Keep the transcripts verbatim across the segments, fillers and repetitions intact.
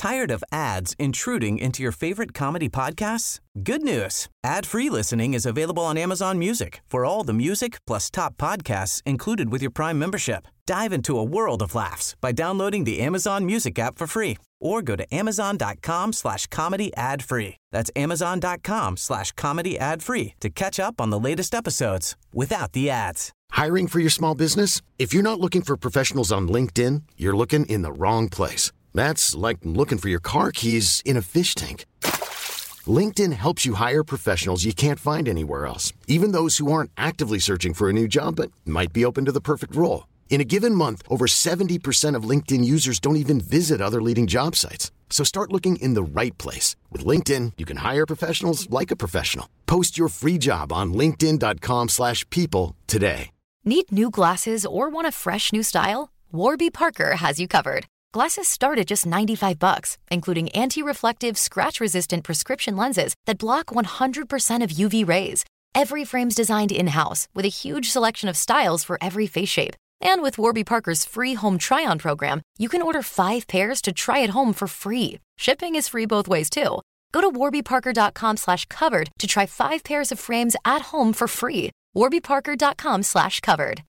Tired of ads intruding into your favorite comedy podcasts? Good news. Ad-free listening is available on Amazon Music for all the music plus top podcasts included with your Prime membership. Dive into a world of laughs by downloading the Amazon Music app for free or go to amazon.com slash comedy ad free. That's amazon.com slash comedy ad free to catch up on the latest episodes without the ads. Hiring for your small business? If you're not looking for professionals on LinkedIn, you're looking in the wrong place. That's like looking for your car keys in a fish tank. LinkedIn helps you hire professionals you can't find anywhere else, even those who aren't actively searching for a new job but might be open to the perfect role. In a given month, over seventy percent of LinkedIn users don't even visit other leading job sites. So start looking in the right place. With LinkedIn, you can hire professionals like a professional. Post your free job on linkedin.com slash people today. Need new glasses or want a fresh new style? Warby Parker has you covered. Glasses start at just ninety-five bucks, including anti-reflective, scratch-resistant prescription lenses that block one hundred percent of U V rays. Every frame's designed in-house with a huge selection of styles for every face shape. And with Warby Parker's free home try-on program, you can order five pairs to try at home for free. Shipping is free both ways, too. Go to warbyparker.com slash covered to try five pairs of frames at home for free. warbyparker.com slash covered.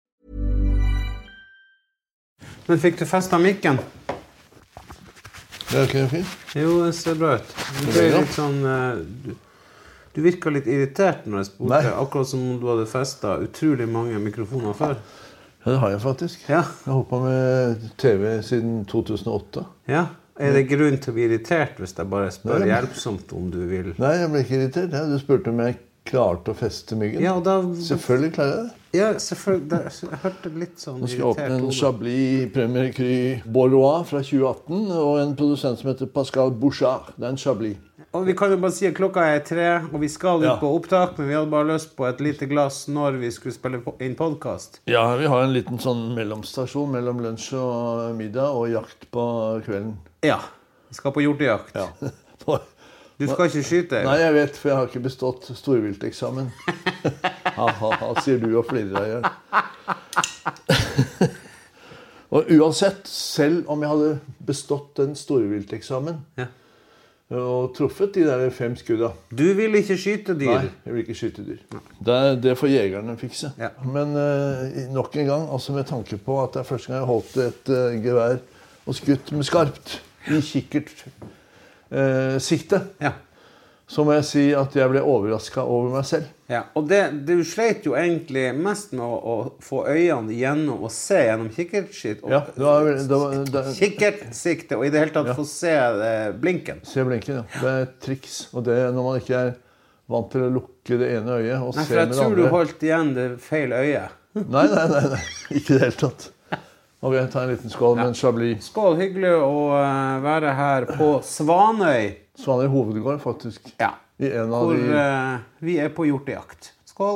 Men fikk du festet mikken? Det er ikke fint. Jo, det ser bra ut. Du ble litt sånn... Du, du virket litt irritert når jeg spurte, akkurat som om du hadde festet utrolig mange mikrofoner før. Ja, det har jeg faktisk. Ja. Jeg har hoppet med T V siden to tusen og åtte. Ja. Er det grunn til å bli irritert hvis jeg bare spør hjelpsomt om du vil? Nei, jeg ble ikke irritert. Ja, du spurte om jeg klarte å feste myggen. Ja, og da... Selvfølgelig klarer jeg det. Ja, selvfølgelig. Da, jeg hørte litt sånn irritert. Nå skal jeg åpne en Chablis Premier Cru Bordeaux fra tjue atten, og en produsent som heter Pascal Bouchard. Det er en Chablis. Og vi kan jo bare si at klokka er tre, og vi skal ut på opptak, men vi hadde bare lyst på et lite glass når vi skulle spille inn podcast. Ja, vi har en liten sånn mellomstasjon mellom lunsj og middag og jakt på kvelden. Ja, vi skal på hjortejakt. Ja. Du skal ikke skyte? Nei, jeg vet, for jeg har ikke bestått storvilteksamen. Ha-ha-ha, sier du og flirer deg igjen. Og uansett, selv om jeg hadde bestått en storvilteksamen, ja. Og truffet de der fem skudda. Du vil ikke skyte dyr? Nei, jeg vil ikke skyte dyr. Det, det får jegerne fikse. Ja. Men uh, nok en gang, altså med tanke på at det er første gang jeg holdt et uh, gevær og skutt med skarpt i kikkert uh, sikte, ja. Så må jeg si at jeg ble overrasket over meg selv. Ja, og det, du sleit jo egentlig mest med å, å få øynene gjennom og se gjennom kikkertskitt. Ja, det var, det var, det, kikkertsikte, og i det hele tatt ja. Få se det, blinken. Se blinken, ja. Det er et triks. Og det når man ikke er vant til å lukke det ene øyet og nei, se med det andre. Nei, for jeg tror du holdt igjen det feil øyet. Nei, nei, nei, nei. Ikke det hele tatt. Ok, ta en liten skål ja. Med en Chablis. Skål, hyggelig å være her på Svanøy. Svanøy hovedgård, faktisk. Ja, I en av hvor de... uh, vi er på hjortejakt. Skål!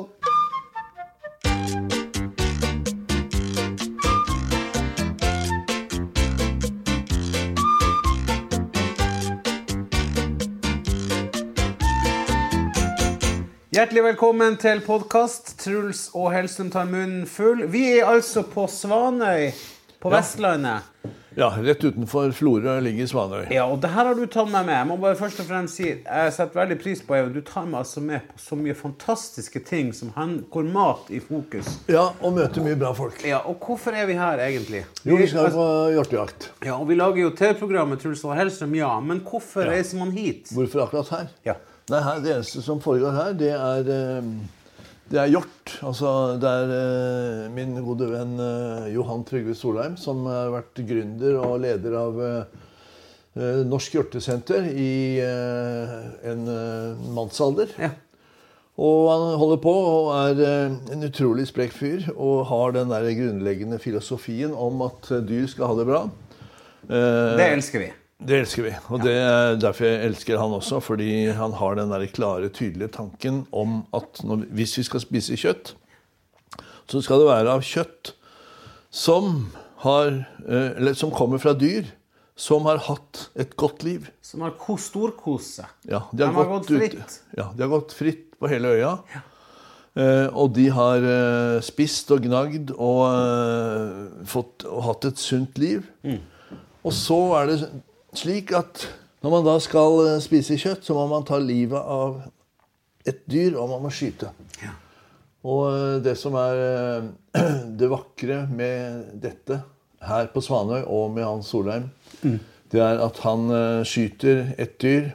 Hjertelig velkommen til podcast. Truls og Hellstrøm tar munnen full. Vi er altså på Svanøy, på ja. Vestlandet. Ja, rett utenfor Florø ligger Svanøy. Ja, og det her har du tatt meg med. Jeg må bare først og fremst si, jeg setter veldig pris på det. Du tar meg altså med på så mye fantastiske ting som hvor mat i fokus. Ja, og møter mye bra folk. Ja, og hvorfor er vi her egentlig? Jo, vi skal på hjortejakt. Ja, og vi lager jo T V-programmet Truls og Hellstrøm, ja. Men hvorfor ja. Reiser man hit? Hvorfor akkurat her? Ja. Nei, her, det eneste som foregår her, det er, det er hjort. Altså, det er min gode venn Johan Trygve Solheim, som har vært gründer og leder av Norsk Hjortesenter i en mannsalder. Ja. Og han holder på og er en utrolig sprek fyr, og har den der grunnleggende filosofien om at dyr skal ha det bra. Det elsker vi. Det elsker vi, og det er derfor jeg elsker han også, fordi han har den der klare, tydelige tanken om at når, hvis vi skal spise kjøtt, så skal det være av kjøtt som, har, eller som kommer fra dyr, som har hatt et godt liv. Som har storkose. Ja, de har, de har gått, gått fritt. Ut, ja, de har gått fritt på hele øya. Ja. Uh, og de har uh, spist og gnagd og, uh, fått, og hatt et sunt liv. Mm. Og så er det slik at når man da skal spise kjøtt, så må man ta livet av et dyr, og man må skyte. Ja. Og det som er det vakre med dette her på Svanøy og med Hans Solheim, mm. det er at han skyter et dyr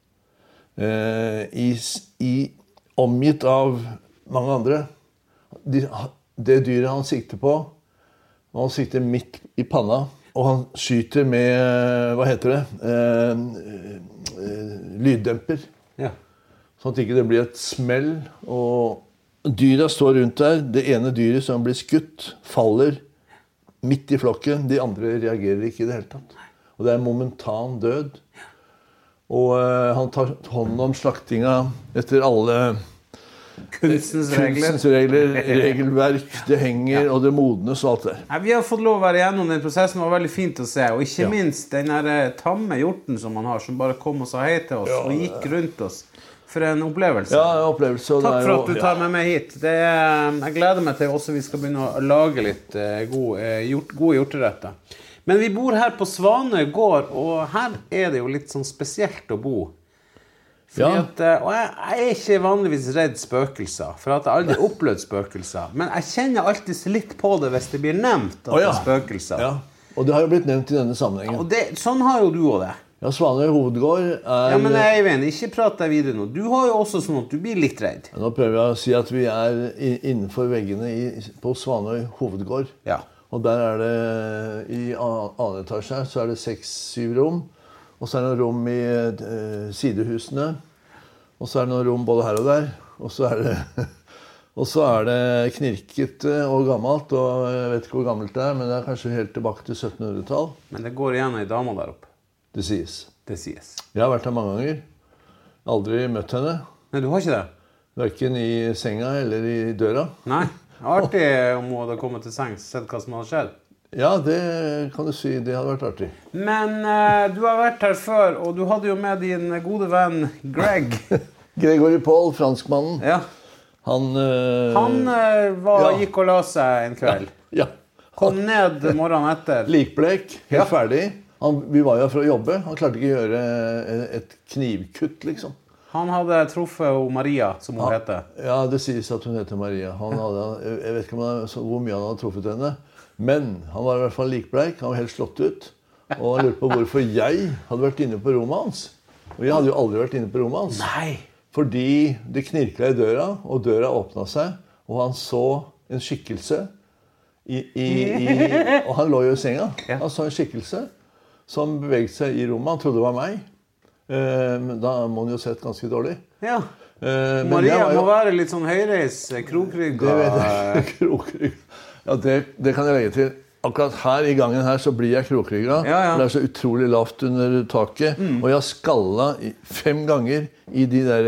eh, i, i omgitt av mange andre. De, det dyret han sikter på, han sikter midt i panna, og han skyter med, hva heter det, eh, eh, lyddemper. Ja. Sånn at ikke det blir et smell, og dyra står rundt der. Det ene dyret som blir skutt, faller midt i flokken. De andre reagerer ikke i det hele tatt. Og det er momentan død. Og eh, han tar hånd om slaktinga etter alle kunstens regler. Kunstens regler, regelverk, det henger, ja. Og det modnes og alt det. Ja, vi har fått lov å være gjennom den prosessen, det var veldig fint å se. Og ikke ja. minst den der tamme hjorten som man har, som bare kom og sa hei til oss, ja, og gikk rundt oss. For en opplevelse. Ja, en opplevelse. Takk for at du tar med meg hit. Det er, jeg gleder meg til også vi skal begynne å lage litt gode, hjort, gode hjorteretter. Men vi bor her på Svanøy gård, og her er det jo litt sånn spesielt å bo. Fordi ja. at, og jeg, jeg er ikke vanligvis redd spøkelser, for at jeg aldri har opplevd spøkelser. Men jeg kjenner alltid litt på det hvis det blir nevnt at oh, ja. det er spøkelser. Ja. Og det har jo blitt nevnt i denne sammenhengen. Og det, sånn har jo du også det. Ja, Svanøy hovedgård er... Ja, men Eivind, ikke prat deg videre nå. Du har jo også sånn at du blir litt redd. Ja, nå prøver jeg å si at vi er innenfor veggene i, på Svanøy hovedgård. Ja. Og der er det, i annen etasje her, så er det seks-syv rom. Og så er det noen rom i uh, sidehusene. Og så er det noen rom både her og der. Og så er det, og så er det knirket og gammelt. Og jeg vet ikke hvor gammelt det er, men det er kanskje helt tilbake til syttenhundretall. Men det går igjen en dame der oppe. Det sies. Det sies. Jeg har vært her mange ganger. Aldri møtt henne. Nei, du har ikke det? Hverken i senga eller i døra. Nei, artig om hun hadde kommet til sengs, sett hva som hadde skjedd. Ja, det kan du si. Det hadde vært artig. Men uh, du har vært her før, og du hadde jo med din gode venn Greg. Gregory Paul, franskmannen. Ja. Han, uh, Han uh, var, ja. gikk og la seg en kveld. Ja. Ja. Kom ned morgenen etter. Likblek, helt ja. ferdig. Han, vi var jo for å jobbe. Han klarte ikke å gjøre et knivkutt, liksom. Han hadde truffet Maria, som hun ja. heter. Ja, det sies at hun heter Maria. Han hadde, jeg vet ikke om han, hvor mye han hadde truffet henne. Men han var i hvert fall likbleik, han var helt slått ut. Og han lurte på hvorfor jeg hadde vært inne på rommet hans. Og jeg hadde jo aldri vært inne på rommet hans. Nei. Fordi det knirket i døra, og døra åpnet seg, og han så en skikkelse. I, i, i, og han lå jo i senga. Han så en skikkelse som beveget seg i rommet. Han trodde det var meg. Men da må han jo sett ganske dårlig. Ja. Men Maria jo, må være litt sånn høyreis, krokrygg. Det vet jeg, krokrygg. Ja, det, det kan jeg legge til. Akkurat her i gangen her så blir jeg krokrygga. Ja, ja. Det er så utrolig lavt under taket. Mm. Og jeg har skallet fem ganger i de der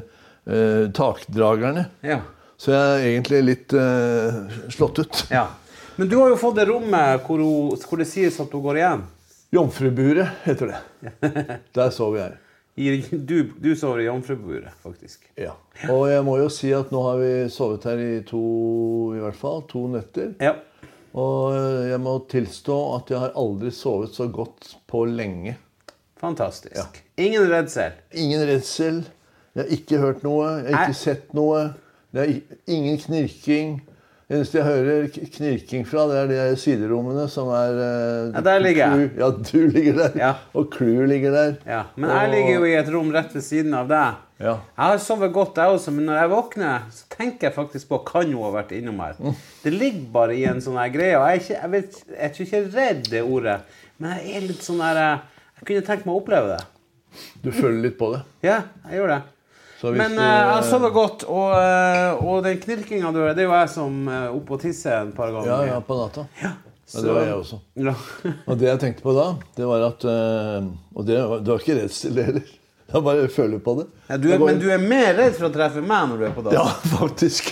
eh, takdragerne. Ja. Så jeg er egentlig litt eh, slått ut. Ja. Men du har jo fått det rommet hvor, hun, hvor det sies at du går igjen. Jomfruburet heter det. Der sover jeg. Du, du sover i jomfruburet, faktisk. Ja. Og jeg må jo si at nå har vi sovet her i to, i hvert fall, to netter. Ja. Og jeg må tilstå at jeg har aldri sovet så godt på lenge. Fantastisk. Ja. Ingen redsel? Ingen redsel. Jeg har ikke hørt noe. Jeg har ikke sett noe. Det er ingen knirking. Det eneste jeg hører knirking fra, det er de siderommene som er... Ja, der ligger jeg. Ja, du ligger der. Ja. Og Clou ligger der. Ja, men og... jeg ligger jo i et rom rett ved siden av deg. Ja. Jeg har sovet godt jeg også, men når jeg våkner, så tenker jeg faktisk på kan hun ha vært innom her. Mm. Det ligger bare i en sånn her greie, og jeg er ikke, jeg vet, jeg er ikke redd det ordet, men jeg er litt sånn her, jeg kunne tenkt meg å oppleve det. Du føler litt på det? Ja, jeg gjør det. Men uh, jeg sover godt, og, uh, og den knirkingen du hører, det er jo jeg som uh, oppe og tisser en par ganger. Ja, ja, på natta. Ja. Ja, det var jeg også. Ja. Og det jeg tenkte på da, det var at, uh, og det var, det var ikke redsel heller. Jeg bare føler på det. Ja, du er, går... Men du er mer redd for å treffe meg når du er på dag? Ja, faktisk.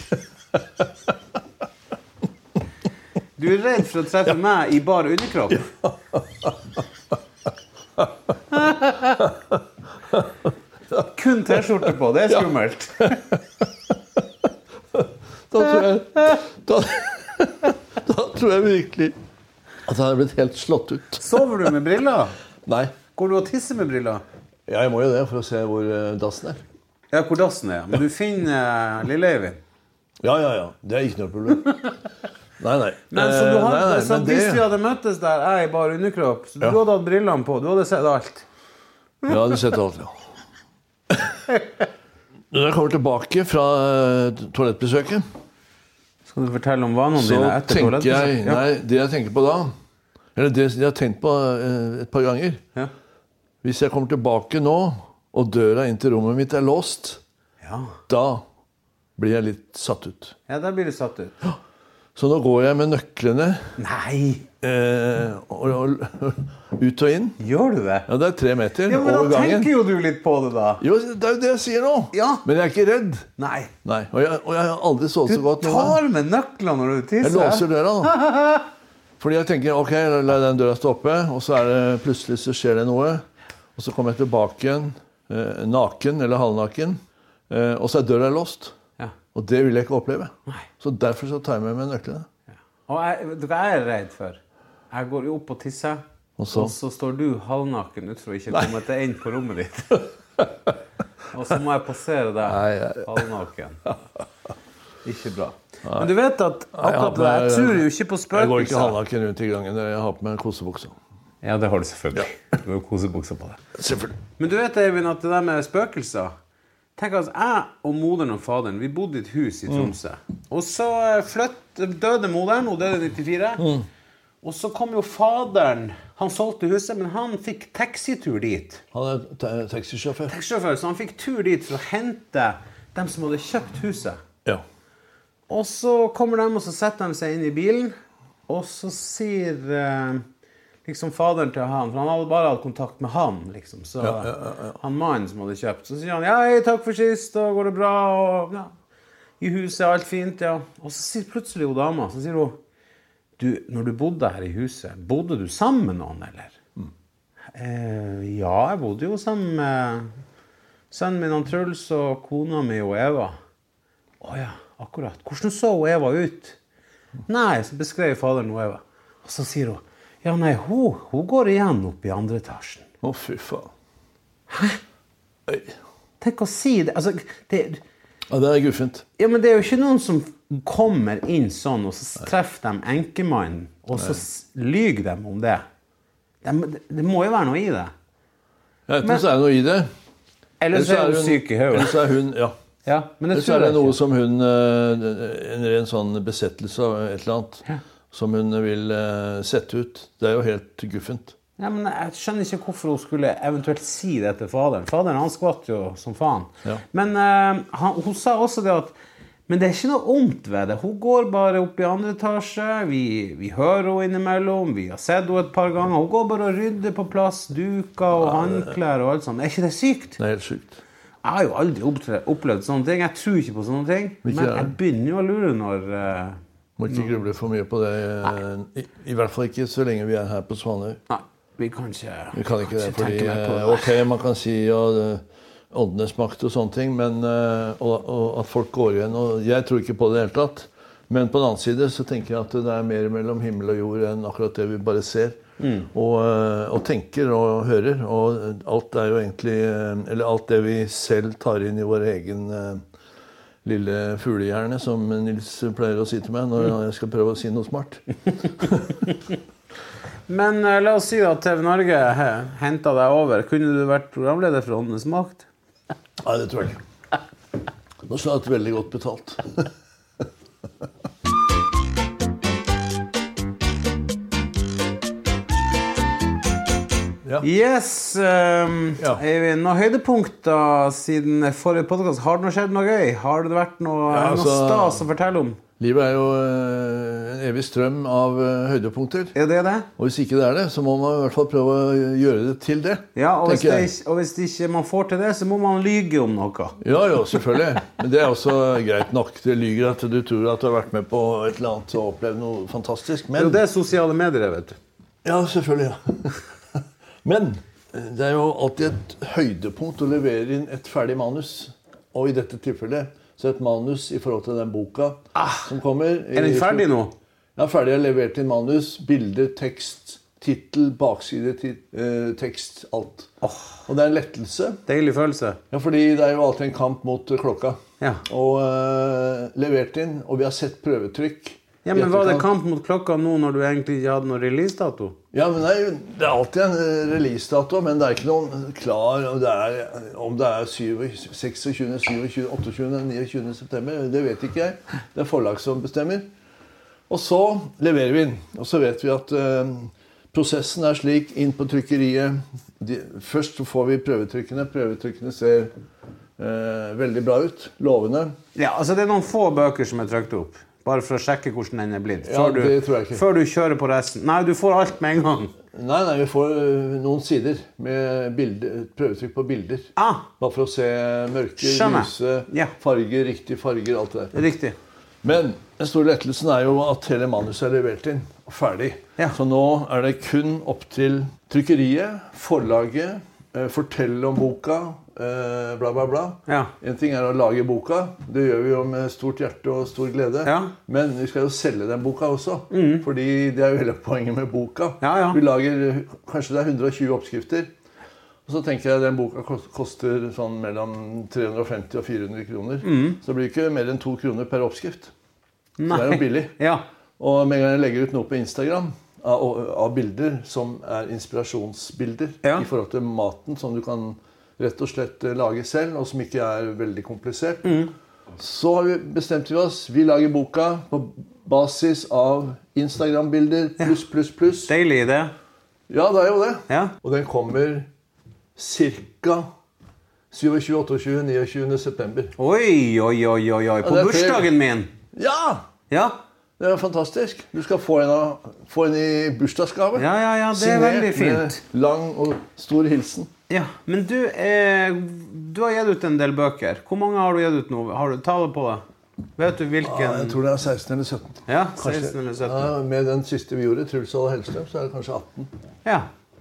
Du er redd for å treffe meg i bar underkropp? Ja. Kun t-skjorte på, det er skummelt. Da tror jeg da, da tror jeg virkelig at jeg har blitt helt slått ut. Sover du med briller? Nei, Går du og tisser med briller? Ja, jeg må jo det for å se hvor dassen er. Ja, hvor dassen er. Men du finner uh, Lille Eivind? Ja, ja, ja. Det er ikke noe problem. Nei, nei. Men så du hadde, nei, nei, så hvis det... vi hadde møttes der, jeg i bare underkropp, så du ja. hadde hatt brillene på, du hadde sett alt. Ja, jeg hadde sett alt, ja. Når jeg kommer tilbake fra toalettbesøket, skal du fortelle om vanene dine etter toalettbesøket? Jeg, nei, det jeg tenker på da, eller det jeg har tenkt på et par ganger, ja. Hvis jeg kommer tilbake nå, og døra inn til rommet mitt er låst, ja. Da blir jeg litt satt ut. Ja, da blir du satt ut. Ja. Så nå går jeg med nøklene. Nei! Eh, og, og, ut og inn. Gjør du det? Ja, det er tre meter ja, over gangen. Men da tenker jo du litt på det da. Jo, det er jo det jeg sier nå. Ja. Men jeg er ikke redd. Nei. Nei. Og, jeg, og jeg har aldri sovet så godt. Du tar med nøklene når du tisser. Jeg låser døra da. Fordi jeg tenker, ok, la den døra stå oppe, og så er det plutselig så skjer det noe. Og så kommer jeg tilbake igjen, eh, naken eller halvnaken, eh, og så er døra låst. Ja. Og det vil jeg ikke oppleve. Nei. Så derfor så tar jeg med meg nøklene. Ja. Og jeg, vet du hva jeg er redd for? Jeg går opp og tisser, og så, og så står du halvnaken ut for å ikke komme til inn på rommet ditt. Og så må jeg passere deg Nei, ja, ja. halvnaken. Ikke bra. Nei. Men du vet at akkurat det, jeg tror jo ikke på spøkelser. Jeg går ikke halvnaken rundt i gangen, jeg har på meg kosebukser. Ja, det har du selvfølgelig. Ja. Du har kosebukser på det. Selvfølgelig. Men du vet, Eivind, at det der med spøkelser, tenk at jeg og moderen og faderen, vi bodde i et hus i Tromsø. Mm. Og så fløtt, døde moderen, og døde i nittifire. Mm. Og så kom jo faderen, han solgte huset, men han fikk taxitur dit. Han er taxisjåfør. Taxisjåfør, så han fikk tur dit for å hente dem som hadde kjøpt huset. Ja. Og så kommer de, og så setter de seg inn i bilen, og så sier eh, liksom faderen til han, for han hadde bare hatt kontakt med han, liksom. Så ja, ja, ja, ja. Han mannen som hadde kjøpt, så sier han, ja, hei, takk for sist, og går det bra, og ja, i huset er alt fint, ja. Og så sier plutselig hun dama, så sier hun, du, når du bodde her i huset, bodde du sammen med noen, eller? Mm. Eh, ja, jeg bodde jo sammen med sønnen min, han Truls, og kona mi og Eva. Åja, akkurat. Hvordan så Eva ut? Nei, så beskrev faderen og Eva. Og så sier hun, ja, nei, hun, hun går igjen opp i andre etasjen. Å, fy faen. Hæ? Øy. Tenk å si det, altså, det... Ja, det er guffent. Ja, men det er jo ikke noen som kommer inn sånn, og så treffer de enkemannen, og så lyger de om det. Det, det må jo være noe i det. Ja, enten så er det noe i det. Eller så er hun syk i hodet. Eller så er hun, ja. Ja, men det eller så er det noe som hun, en ren sånn besettelse av et eller annet, ja. Som hun vil sette ut. Det er jo helt guffent. Ja, men jeg skjønner ikke hvorfor hun skulle eventuelt si det til faderen. Faderen, han skvatt jo som faen. Ja. Men uh, han, hun sa også det at, men det er ikke noe ondt ved det. Hun går bare opp i andre etasje, vi, vi hører henne innimellom, vi har sett henne et par ganger. Hun går bare og rydder på plass, duker og håndklær og alt sånt. Er ikke det sykt? Det er helt sykt. Jeg har jo aldri opplevd sånne ting. Jeg tror ikke på sånne ting. Men jeg begynner jo å lure når... Uh, Må ikke gruble for mye på det. I, I hvert fall ikke så lenge vi er her på Svanøy. Nei. Vi kan ikke, vi kan ikke det, fordi, det. ok, man kan si ja, åndenes makt og sånne ting, men, og, og at folk går igjen, og jeg tror ikke på det helt tatt. Men på den annen side så tenker jeg at det er mer mellom himmel og jord enn akkurat det vi bare ser, mm. og, og tenker og hører, og alt er jo egentlig, eller alt det vi selv tar inn i vår egen lille fuglehjerne, som Nils pleier å si til meg når jeg skal prøve å si noe smart. Men uh, la oss si at T V Norge hentet deg over. Kunne du vært programleder for Åndenes makt? Nei, det tror jeg ikke. Nå skal jeg hatt veldig godt betalt. Ja. Yes, um, ja. Eivind, noen høydepunkter siden forrige podcast. Har det noe skjedd noe gøy? Har det vært noe, ja, altså, noe stas å fortelle om? Livet er jo en evig strøm av høydepunkter. Er det det? Og hvis ikke det er det, så må man i hvert fall prøve å gjøre det til det. Ja, og hvis, det ikke, og hvis ikke man får til det, så må man lyge om noe. Ja, jo, selvfølgelig. Men det er også greit nok. Det lyger at du tror at du har vært med på et eller annet og opplevd noe fantastisk. Men... Det er sosiale medier, vet du. Ja, selvfølgelig, ja. Men det er jo alltid et høydepunkt å levere inn et ferdig manus. Og i dette tilfellet så et manus i forhold til den boka ah, som kommer. Er den ferdig nå? Ja, ferdig. Jeg har levert inn manus, bilder, tekst titel, bakside, tit, eh, tekst, alt. Oh, og det er en lettelse. Deilig følelse. Ja, fordi det er jo alltid en kamp mot klokka. Ja. Og eh, levert inn, og vi har sett prøvetrykk. Ja, men var det kamp mot klokka nå når du egentlig ikke hadde noen releasedato? Ja, men det er, jo, det er alltid en releasedato, men det er ikke noen klar, om det er, om det er seksogtyvende, syvogtyvende, otteogtyvende, niogtyvende september, det vet ikke jeg. Det er forlag som bestemmer. Og så leverer vi inn, og så vet vi at eh, prosessen er slik inn på trykkeriet. De, først så får vi prøvetrykkene. Prøvetrykkene ser eh, veldig bra ut, lovende. Ja, altså det er noen få bøker som er trykt opp, bare for å sjekke hvordan den er blitt. Ja, Før, det du, tror jeg ikke. før du kjører på resten. Nei, du får alt med en gang. Nei, nei, vi får uh, noen sider med bilder, prøvetrykk på bilder. Ah, Bare for å se mørke, Skjønner. lyse, Ja. farger, riktige farger, alt det der. riktig. Men den store lettelsen er jo at hele manuset er levert inn og ferdig. Ja. Så nå er det kun opp til trykkeriet, forlaget, eh, fortelle om boka, eh, bla bla bla. Ja. En ting er å lage boka, det gjør vi jo med stort hjerte og stor glede. Ja. Men vi skal jo selge den boka også, Mm. fordi det er jo hele poenget med boka. Ja, ja. Vi lager, kanskje det er hundre og tjue oppskrifter, og så tenker jeg at den boka kost- koster sånn mellom tre hundre og femti og fire hundre kroner. Mm. Så det blir ikke mer enn to kroner per oppskrift. Nei. Så det er jo billig. Ja. Og med en gang jeg legger ut noe på Instagram av, av bilder som er inspirasjonsbilder Ja. i forhold til maten som du kan rett og slett eh, lage selv, og som ikke er veldig komplisert, Mm. så har vi bestemt vi oss. Vi lager boka på basis av Instagram-bilder pluss, pluss, pluss. Deilig idé. Ja, det er jo det. Ja. Og den kommer cirka tjuesju, otteogtyve, niogtyvende september. Oi, oi, oi, oi, oi. På det er bursdagen min. Ja! Ja. Det er fantastisk. Du skal få en, av, få en i bursdagsgave. Ja, ja, ja, det er veldig fint. Med lang og stor hilsen. Ja, men du, eh, du har gitt ut en del bøker. Hvor mange har du gitt ut nå? Har du tallet på det? Vet du hvilken? Ja, jeg tror det er seksten eller sytten. Ja, Kanskje. seksten eller sytten. Ja, med den siste vi gjorde, Truls og Hellstrøm, så er det kanskje atten. Ja.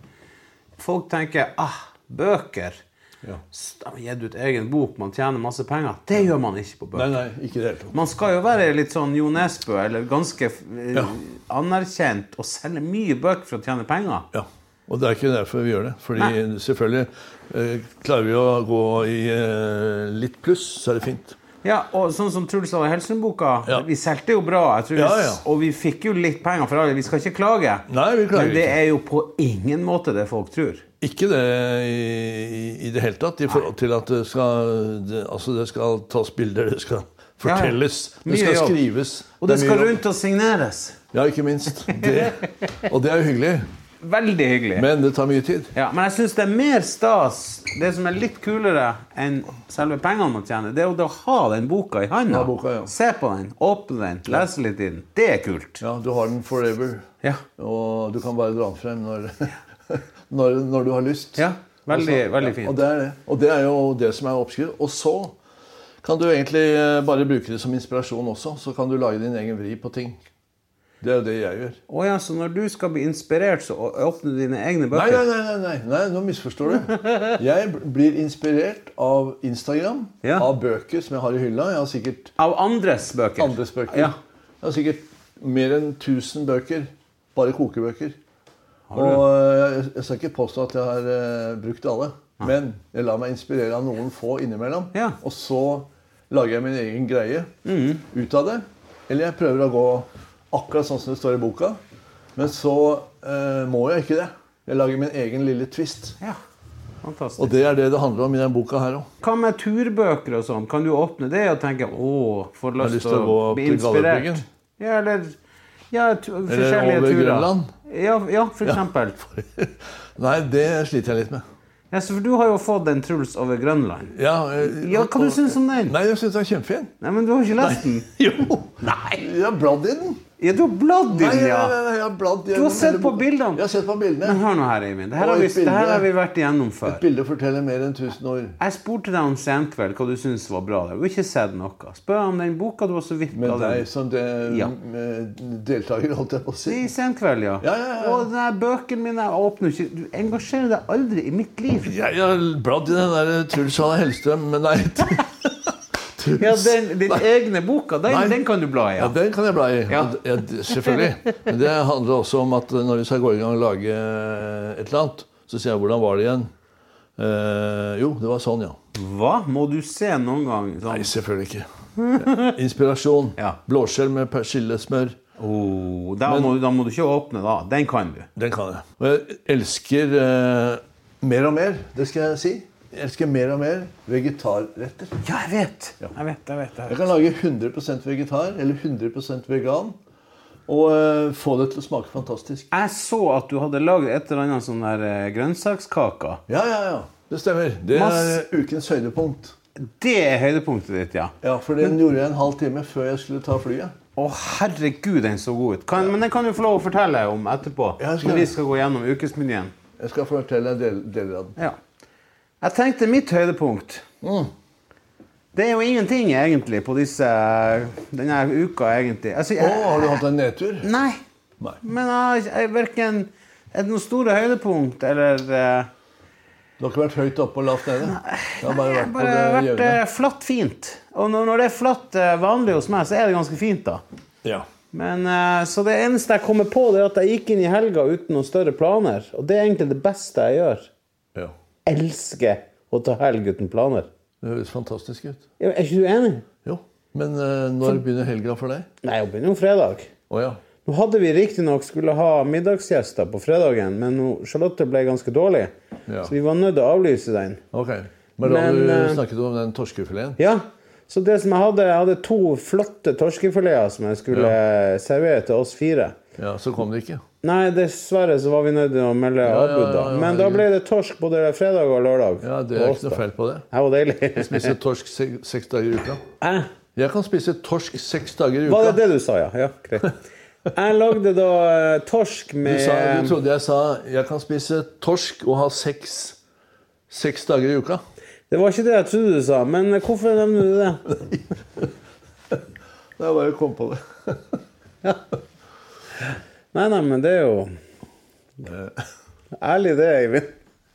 Folk tenker, ah, bøker. Ja. De har gitt ut egen bok, man tjener masse penger. Det gjør man ikke på bøker. Nei, nei, ikke det hele tatt. Man skal jo være litt sånn Jo Nesbø, eller ganske eh, Ja. anerkjent, og selge mye bøker for å tjene penger. Ja, og det er ikke derfor vi gjør det. Fordi Nei. selvfølgelig eh, klarer vi å gå i eh, litt pluss, så er det fint. Ja, og sånn som Truls og Hellstrøm-boka, Ja. vi selte jo bra, jeg tror vi, Ja, ja. og vi fikk jo litt penger for alle, vi skal ikke klage. Nei, vi klager Men det ikke. er jo på ingen måte det folk tror. Ikke det i, i det hele tatt, i forhold til at det skal, det, altså det skal tas bilder, det skal fortelles, Ja, ja. det skal Mye jobb. skrives. Og det er mye skal jobb. rundt og signeres. Ja, ikke minst. Det, og det er jo hyggelig, Veldig hyggelig. men det tar mye tid. Ja, men jeg synes det er mer stas, det som er litt kulere enn selve pengene man tjener, det er jo det å ha den boka i hånda. Ja, boka, ja. Se på den, åpne den, lese litt i den. Det er kult. Ja, du har den forever, Ja, og du kan bare dra den frem når, når, når du har lyst. ja veldig, Altså, veldig ja, fint. Og det, er det. og det er jo det som er oppskrift. Og så kan du egentlig eh, bare bruke det som inspirasjon også. Så kan du lage din egen vri på ting. Det er jo det jeg gjør. Å ja, så når du skal bli inspirert, så å- åpner du dine egne Nei, bøker? nei, nei, nei, nei, nei, nå misforstår du. Jeg blir inspirert av Instagram, Ja. av bøker som jeg har i hylla. Jeg har sikkert Av andres bøker? andres bøker. Ja. Jeg har sikkert mer enn tusen bøker, bare kokebøker. Har du? Og eh, jeg skal ikke påstå at jeg har eh, brukt alle, men jeg lar meg inspirere av noen få innimellom. Ja. Og så lager jeg min egen greie Mm. ut av det. Eller jeg prøver å gå akkurat sånn som det står i boka. Men så eh, må jeg ikke det. Jeg lager min egen lille twist. Ja, fantastisk. Og det er det det handler om i den boka her også. Hva med turbøker og sånn? Kan du åpne det og tenke, åh, får har lyst lyst til til å å gå bli til inspirert? Galdhøpiggen. Ja, eller ja, tu forskjellige over turer. Grønland. Ja, ja, for eksempel. Nei, det sliter jeg litt med. Ja, så for du har jo fått en Truls over Grønland. Ja, eh, Ja, hva du synes om den? Nei, jeg synes den er kjempefin. Nei, men du har ikke lest den. Jo! Nei. Jeg har bladd i den. Ja, du har bladd i Nei, den, nei, ja. nei, nei, jeg har bladd Du har sett på bildene. Jeg har sett på bildene. Men hør nå her, Eivind. Det her, Og har vi, et bilde. det her har vi vært igjennom før. Et bilde forteller mer enn tusen ord. Jeg spurte deg om Senkveld, hva du synes var bra der. Du har ikke sett noe. Spør om den boka du var så vidt Med av deg den. som det, Ja. med deltaker, holdt jeg på å si. I Senkveld, ja. Ja, ja, ja. Og den her bøken min, jeg åpner ikke. Du engasjerer deg aldri i mitt liv. Jeg har bladd i den der Truls Hanne Hellstrøm, men nei, Naturens... Ja, den, din Nei. egne boka, den, den kan du bla i. Ja, ja den kan jeg bla i. Ja. Ja, selvfølgelig. Men det handler også om at når vi skal gå i gang og lage et eller annet, så sier jeg, hvordan var det igjen? Eh, jo, det var sånn, ja. Hva? Må du se noen gang? Sånn? Nei, selvfølgelig ikke. Ja. Inspirasjon. Ja. Blåskjell med persillesmør. Oh, da, Men, må, da må du ikke åpne da. Den kan du. Den kan jeg. Og jeg elsker eh, mer og mer, det skal jeg si. Jeg elsker mer og mer vegetarretter. Ja, jeg vet. Ja. Jeg vet, jeg vet, jeg vet. Jeg kan lage hundre prosent vegetar, eller hundre prosent vegan, og uh, få det til å smake fantastisk. Jeg så at du hadde laget et eller annet sånn der uh, grønnsakskaker. Ja, ja, ja. Det stemmer. Det Mass... er ukens høydepunkt. Det er høydepunktet ditt, ja. Ja, for den gjorde jeg en halv time før jeg skulle ta flyet. Å, herregud, den så god ut. Kan, men den kan du få lov å fortelle om etterpå, skal... når vi skal gå gjennom ukesmenyen. Jeg skal fortelle del, deler av den. Ja. Jeg tenkte mitt høydepunkt. Mm. Det er jo ingenting egentlig på disse, denne uka egentlig. Altså, jeg, Åh, har du hatt en nedtur? Nei. Nei. Men jeg, jeg hverken er det noen store høydepunkt, eller... Uh, du har ikke vært høyt oppe og lavt nede? Det har bare vært, bare på det vært uh, flatt fint. Og når, når det er flatt uh, vanlig hos meg, så er det ganske fint da. Ja. Men, uh, så det eneste jeg kommer på, det er at jeg gikk inn i helga uten noen større planer. Og det er egentlig det beste jeg gjør. Ja. Elsker å ta helg uten planer. Det høres fantastisk ut. Ja, er ikke du enig? Jo, men uh, når for... begynner helga for deg? Nei, jeg begynner jo fredag. Å ja. Nå hadde vi riktig nok skulle ha middagsgjester på fredagen, men Charlotte ble ganske dårlig. Ja. Så vi var nødt til å avlyse den. Ok. Men da men, har du snakket om den torskefileten? Ja. Så det som jeg hadde, jeg hadde to flotte torskefileter som jeg skulle ja. servere til oss fire. Ja, så kom det ikke. Nei, dessverre så var vi nødt til å melde ja, avbud da. Ja, ja, ja, men da ble det torsk både fredag og lørdag. Ja, det er ikke noe feil på det. Det var deilig. Jeg spiser torsk se seks dager i uka. Eh? Jeg kan spise torsk seks dager i uka. Var det det du sa, ja? Ja, greit. Jeg lagde da uh, torsk med... Du, sa, du trodde jeg sa, jeg kan spise torsk og ha seks, seks dager i uka. Det var ikke det jeg trodde du sa, men hvorfor nevner du det? Det var bare å komme på det. Ja. Nei, nei, men det er jo... Ærlig det, Eivind.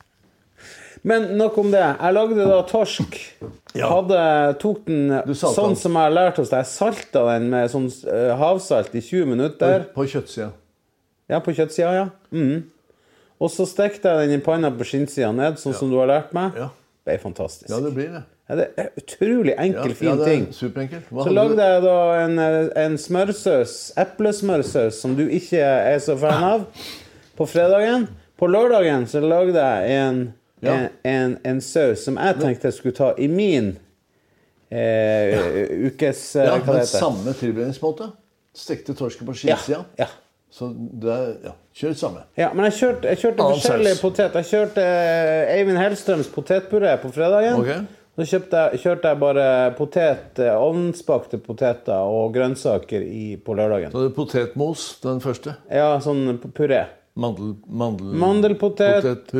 Men nok om det. Jeg lagde da torsk. Ja. Hadde, tok den sånn som jeg har lært hos deg. Jeg saltet den med sånn uh, havsalt i tjue minutter. På, på kjøttsida. Ja, på kjøttsida, ja. Mm. Og så stekte jeg den i panna på skinnsida ned, sånn ja. som du har lært meg. Ja. Det er fantastisk. Ja, det blir det. Ja, det er utrolig enkel, ja, fin ja, det er ting. Superenkelt. Hva så lagde jeg da en, en smørsaus, eplesmørsaus, som du ikke er så fan av, på fredagen. På lørdagen så lagde jeg en... Ja. En, en, en saus som jeg tenkte jeg skulle ta i min eh, ukes eh, ja, hva det heter. Samme tilberedningsmåte. Stekte torsken på skissida. Ja, ja. Så det er, ja, kjør samme. Ja, men jeg kjørte, jeg kjørte forskjellige potet. Jeg kjørte eh, Eivind Hellstrøms potetpuré på fredagen. Okay. Så kjøpte jeg, kjørte jeg bare potet, ovnsbakte poteter og grønnsaker i, på lørdagen. Så det er potetmos, den første? Ja, sånn puré. Mandel, mandel, Mandelpotet,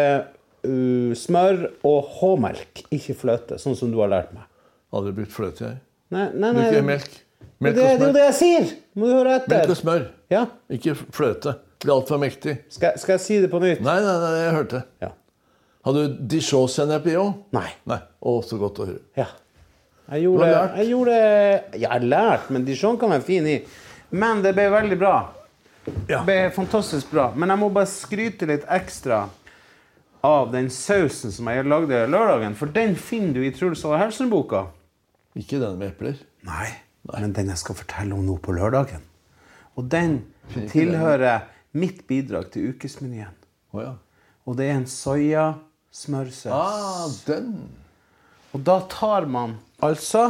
Uh, smør og H-melk, ikke fløte, sånn som du har lært meg. Aldri brukt fløte, jeg. Nei, nei, nei. Bruker melk. Melk det, og smør. Det er jo det jeg sier! Må du høre etter. Melk og smør. Ja. Ikke fløte. Det blir alt for mektig. Skal, skal jeg si det på nytt? Nei, nei, nei, jeg hørte. Ja. Har du Dijon-sennep i også? Nei. Nei. Å, så godt å høre. Ja. Jeg gjorde, du har lært? Jeg gjorde... Jeg har lært, men Dijon kan være fin i. Men det ble veldig bra. Ja. Det ble fantastisk bra. Men jeg må bare skryte litt ekstra av den sausen som jeg lagde lørdagen, for den finner du i Truls og Hellstrøm-boka. Ikke den med epler? Nei, Nei, men den jeg skal fortelle om nå på lørdagen. Og den tilhører mitt bidrag til ukesmenyen. Oh, ja. Og det er en soya-smørsaus. Ah, den! Og da tar man altså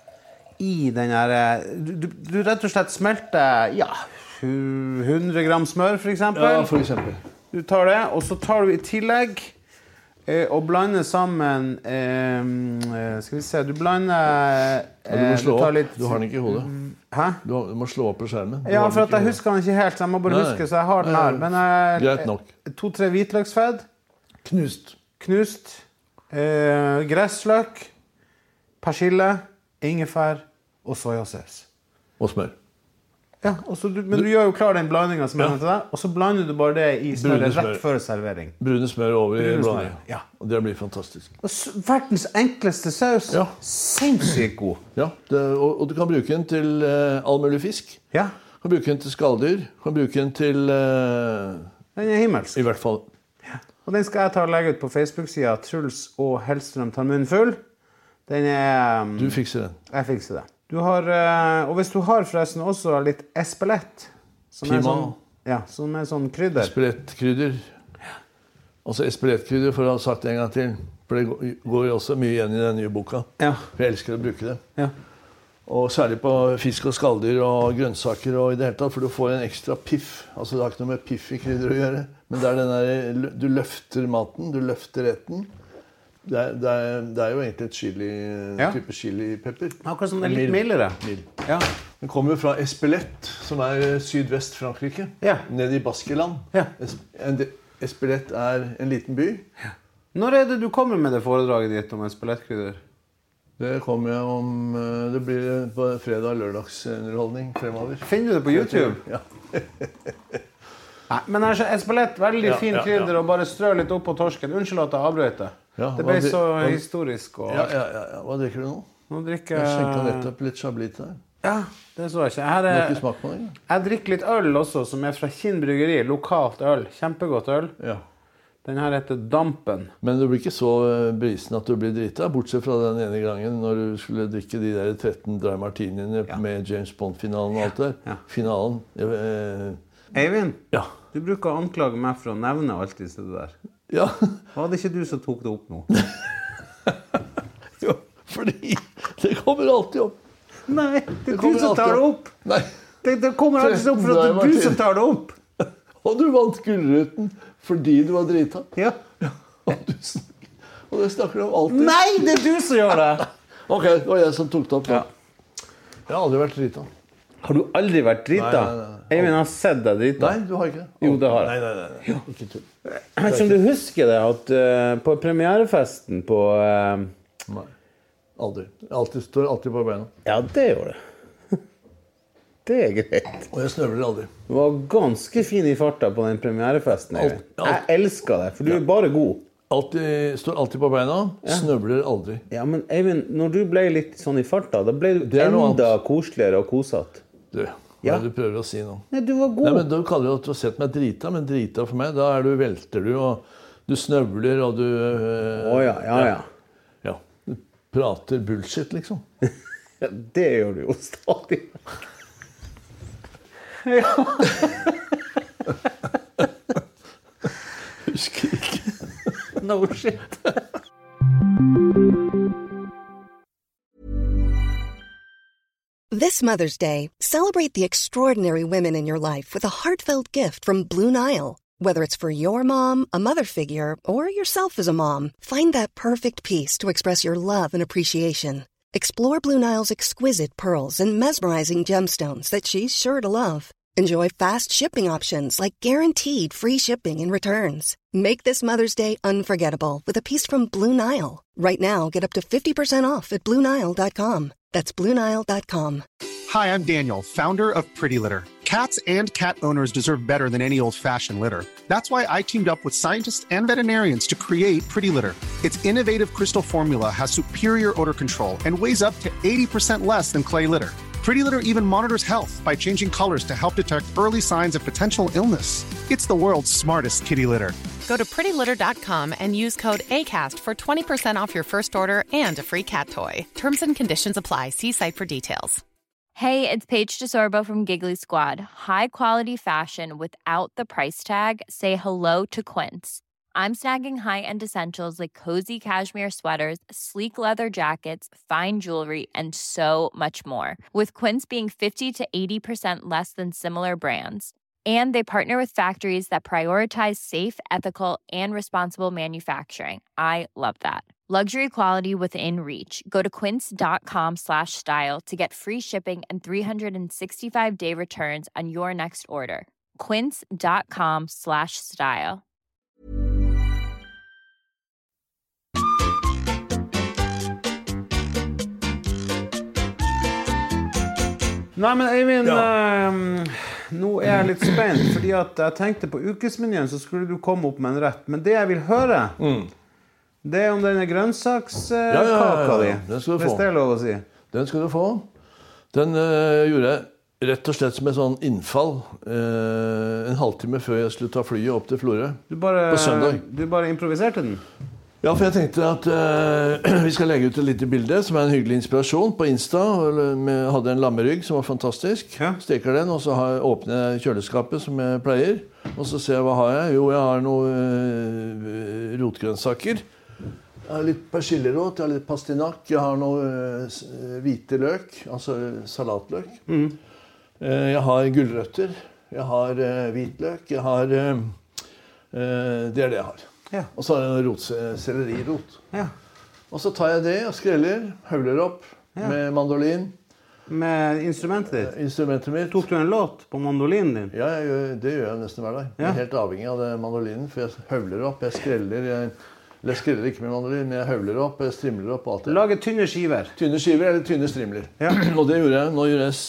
i den her... Du, du rett og slett smelter, ja, hundre gram smør for eksempel. Ja, for eksempel. Du tar det, og så tar du i tillegg eh, og blander sammen eh, skal vi se, du blander eh, ja, du må slå du opp, litt, du har den ikke i hodet. Hæ? Du, har, du må slå opp på skjermen. Du ja, for at jeg husker den ikke helt, så jeg må bare nei, huske, så jeg har den her. Men eh, greit nok. To-tre hvitløksfedd. Knust. Knust. Eh, gressløk. Persille. Ingefær. Og sojasaus. Og smør. Ja, og så du, men du gjør jo klar den blandingen som jeg nevnte deg, og så blander du bare det i smøret rett før servering. Brune smør over i blandingen. Ja. Og det blir fantastisk. Og verdens enkleste saus. Ja. Sinnssykt god. Ja, det, og, og du kan bruke den til uh, all mulig fisk. Ja. Du kan bruke den til skalldyr. Du kan bruke den til... Uh, den er himmelsk. I hvert fall. Ja. Og den skal jeg ta og legge ut på Facebook-siden Truls og Hellstrøm tar munnen full. Den er... Um, du fikser den. Jeg fikser det. Du har, og hvis du har forresten også litt espelett, som er sånn, ja, som er sånn krydder. Espelettkrydder. Altså espelettkrydder, for å ha sagt det en gang til. For det går jo også mye igjen i den nye boka. Ja. For jeg elsker å bruke det. Ja. Og særlig på fisk og skalldyr og grønnsaker og i det hele tatt, for du får en ekstra piff. Altså det har ikke noe med piff i krydder å gjøre. Men det er den der, du løfter maten, du løfter retten. Det er, det, er, det er jo egentlig et chili, ja. type chilipepper. Akkurat som det er litt mildere. Mild. Ja. Den kommer jo fra Espelette, som er sydvest Frankrike. Ja. Ned i Baskeland. Ja. Espelette er en liten by. Ja. Når er det du kommer med det foredraget ditt om Espelette-krydder? Det kommer jeg om... Det blir på fredag lørdagsunderholdning fremover. Finner du det på YouTube? Ja. Nei, men her er Espelette veldig ja, fin krydder ja, ja. Og bare strø litt opp på torsken. Unnskyld at jeg avbrøter. Ja, det ble så hva, historisk. Og... Ja, ja, ja, ja. Hva drikker du nå? Nå drikker jeg... Jeg skjenket nettopp litt chablis der. Ja, det så jeg ikke. Her er... Du har ikke smakt på det? Jeg drikker litt øl også, som er fra Kinn bryggeri. Lokalt øl. Kjempegodt øl. Ja. Den her heter Dampen. Men du blir ikke så brisen at du blir drita, bortsett fra den ene gangen når du skulle drikke de der tretten dry martiniene ja. Med James Bond-finalen og alt der. Ja. Finalen. Eh... Eivind? Ja. Du bruker å anklage meg for å nevne alt disse det der. Ja. Var det ikke du som tok det opp nå? Jo, fordi det kommer alltid opp. Nei, det er det du som tar det opp. Nei. Det, det kommer alltid opp for at det er du som tar det opp. Og du vant gullruten fordi du var drita. Ja. Ja. Og, du snakker, og det snakker du om alltid. Nei, det er du som gjør det. Ok, det var jeg som tok det opp. Ja. Jeg har aldri vært drita. Har du aldri vært drita? Nei, nei, nei. Eivind har sett deg drita. Nei, du har ikke det. Jo, det har jeg. Nei, nei, nei. nei. Ikke tull. Jeg vet ikke om du husker det, at uh, på premierefesten på... Uh... Nei, aldri. Jeg alltid, står alltid på beina. Ja, det gjør det. Det er greit. Og jeg snøvler aldri. Du var ganske fin i farta på den premierefesten, Eivind. Alt, alt. Jeg elsker det, for du ja. Er bare god. Alltid, står alltid på beina, ja. Snøvler aldri. Ja, men Eivind, når du ble litt sånn i farta, da ble du enda koseligere og kosatt. Du, hva er det du prøver å si nå? Nei, du var god. Nei, men da kaller du at du har sett meg drita, men drita for meg, da er du, velter du, og du snøvler, og du... Å øh, ja, ja, ja. Ja, du prater bullshit, liksom. Ja, det gjør du jo stadig. Ja. Husker ikke. No shit. This Mother's Day, celebrate the extraordinary women in your life with a heartfelt gift from Blue Nile. Whether it's for your mom, a mother figure, or yourself as a mom, find that perfect piece to express your love and appreciation. Explore Blue Nile's exquisite pearls and mesmerizing gemstones that she's sure to love. Enjoy fast shipping options like guaranteed free shipping and returns. Make this Mother's Day unforgettable with a piece from Blue Nile. Right now, get up to fifty percent off at Blue Nile dot com. That's Blue Nile dot com. Hi, I'm Daniel, founder of Pretty Litter. Cats and cat owners deserve better than any old-fashioned litter. That's why I teamed up with scientists and veterinarians to create Pretty Litter. Its innovative crystal formula has superior odor control and weighs up to eighty percent less than clay litter. Pretty Litter even monitors health by changing colors to help detect early signs of potential illness. It's the world's smartest kitty litter. Go to pretty litter dot com and use code ACAST for twenty percent off your first order and a free cat toy. Terms and conditions apply. See site for details. Hey, it's Paige DeSorbo from Giggly Squad. High quality fashion without the price tag. Say hello to Quince. I'm snagging high-end essentials like cozy cashmere sweaters, sleek leather jackets, fine jewelry, and so much more. With Quince being fifty to eighty percent less than similar brands. And they partner with factories that prioritize safe, ethical, and responsible manufacturing. I love that. Luxury quality within reach. Go to quince dot com slash style to get free shipping and three sixty-five day returns on your next order. quince dot com slash style. Nei, men Eivind, Ja. eh, nå er jeg litt spent, fordi at jeg tenkte på ukesmenyen, så skulle du komme opp med en rett. Men det jeg vil høre, Mm. det er om denne grønnsakskaka Ja, ja, ja, ja. di. Den skal du Hvis få. det er lov å si. Den skal du få. Den eh, gjorde jeg rett og slett som et sånn innfall eh, en halvtime før jeg skulle ta flyet opp til Florø. Du bare, På søndag. Du bare improviserte den? Ja, for jeg tenkte at eh, vi skal legge ut et lite bilde som er en hyggelig inspirasjon på Insta. Jeg hadde en lammerygg som var fantastisk. Ja. Steker den, og så har jeg, åpner jeg kjøleskapet som jeg pleier. Og så ser jeg hva har jeg. Jo, jeg har noen uh, rotgrønnsaker. Jeg har litt persillerot, jeg har litt pastinakk, jeg har noe uh, hvite løk, altså salatløk. Mm. Uh, jeg har gulrøtter, jeg har uh, hvitløk, jeg har uh, uh, det er det jeg har. Ja. Og så har jeg rot, sellerirot. Ja. Og så tar jeg det og skreller, høvler opp Ja. med mandolin. Med instrumentet ditt? Instrumentet mitt. Tok du en låt på mandolinen din? Ja, jeg gjør, det gjør jeg nesten hver dag. Jeg Ja. er helt avhengig av det mandolinen, for jeg høvler opp, jeg skreller. Jeg, jeg skreller ikke med mandolin, men jeg høvler opp, jeg strimler opp og alt det. Lage tynne skiver. Tynne skiver eller tynne strimler. Ja. Og det gjorde jeg. Nå gjør jeg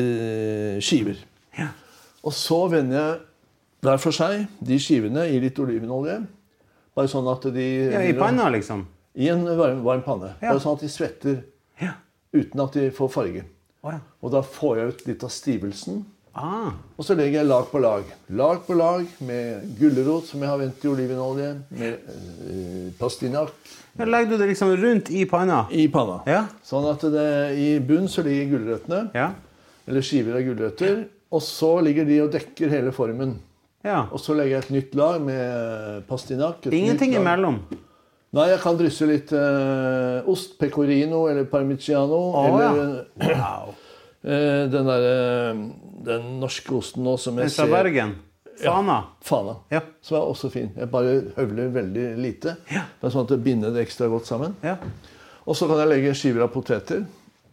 eh, skiver. Ja. Og så vender jeg hver for seg de skivene i litt olivenolje. Bare sånn at de... Ja, i panna liksom? I en varm, varm panne. Ja. Bare sånn at de svetter Ja. uten at de får farge. Å, ja. Og da får jeg ut litt av stivelsen. Ah. Og så legger jeg lag på lag. Lag på lag med gullerot som jeg har ventet i olivenolje, med eh, pastinakk Da legger du det liksom rundt i panna? i panna. Ja. Sånn at det, i bunn så ligger gulrøttene, Ja. eller skiver av gulrøtter, og så ligger de og dekker hele formen. Ja. Og så legger jeg et nytt lag med pastinakk. et Ingenting nytt lag. imellom? Nei, jeg kan drysse litt eh, ost, pecorino eller parmigiano. Å, eller ja. Wow. eh, den der, eh, den norske osten nå som jeg Den fra ser... Bergen? Fana? Fana. Ja. Som er også fin. Jeg bare høvler veldig lite. Ja. Det er sånn at det binder det ekstra godt sammen. Ja. Og så kan jeg legge skiver av poteter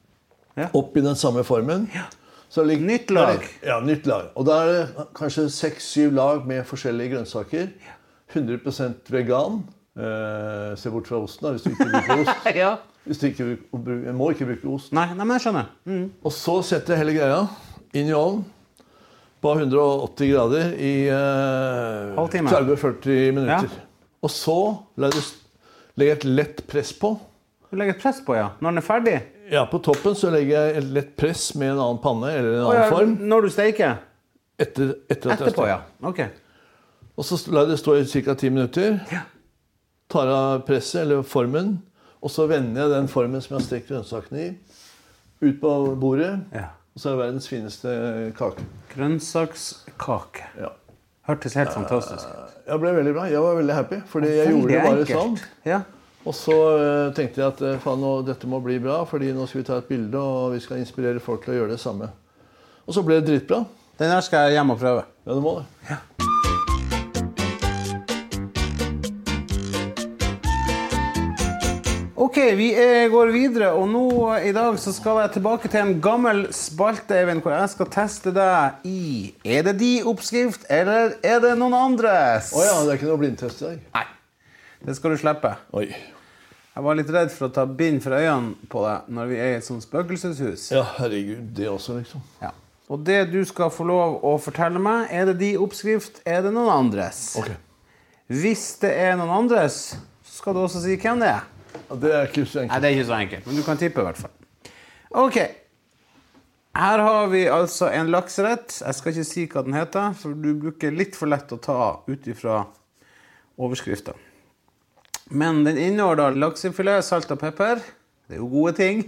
Ja. opp i den samme formen. Ja. Så ligger, Nytt lag. Ja, nytt lag. Og da er det kanskje seks-syv lag med forskjellige grønnsaker. hundre prosent vegan. Eh, se bort fra osten da, hvis du ikke bruker ost. Ja. Hvis du ikke bruker, jeg må ikke bruke ost. Nei, nei, men jeg skjønner. Mm. Og så setter jeg hele greia inn i ovnen på hundre og åtti grader i eh, Halvtime. tretti til førti minutter. Ja. Og så legger jeg et lett press på. Du legger et press på, ja. Når den er ferdig? Ja, på toppen så legger jeg et lett press med en annen panne eller en Å, annen ja, form. når du steker? Etter, etter at jeg Etterpå, står. ja. Ok. Og så lar jeg det stå i ca. ti minutter. Ja. Tar av presset eller formen. Og så vender jeg den formen som jeg har stekt grønnsakene i, ut på bordet. Ja. Og så er det verdens fineste kake. Grønnsakskake. Ja. Hørtes helt fantastisk ut. Jeg ble veldig bra. Jeg var veldig happy, fordi jeg Veldig gjorde det bare enkelt. sånn. Ja. Og så uh, tenkte jeg at uh, faen, nå, dette må bli bra, fordi nå skal vi ta et bilde, og vi skal inspirere folk til å gjøre det samme. Og så ble det dritbra. Den her skal jeg hjem og prøve. Ja, det må det. Ja. Ok, vi er, går videre, og nå i dag så skal jeg tilbake til en gammel spalte, Eivind, hvor jeg skal teste deg i er det de oppskrift, eller er det noen andres? Åja, det er ikke noe blindtest i dag. Nei, det skal du slippe. Oi. Jeg var litt redd for å ta bind for øynene på deg når vi er i et sånt spøkelseshus. Ja, herregud, det også liksom. Ja. Og det du skal få lov å fortelle meg, er det de oppskrift, er det noen andres? Ok. Hvis det er noen andres, så skal du også si hvem det er. Ja, det er ikke så Nei, enkelt. det er ikke så enkelt, men du kan tippe i hvert fall. Ok. Her har vi altså en lakserett. Jeg skal ikke si hva den heter, for du bruker litt for lett å ta ut ifra overskriften. Men den inneholder laksefilet, salt og pepper. Det er jo gode ting.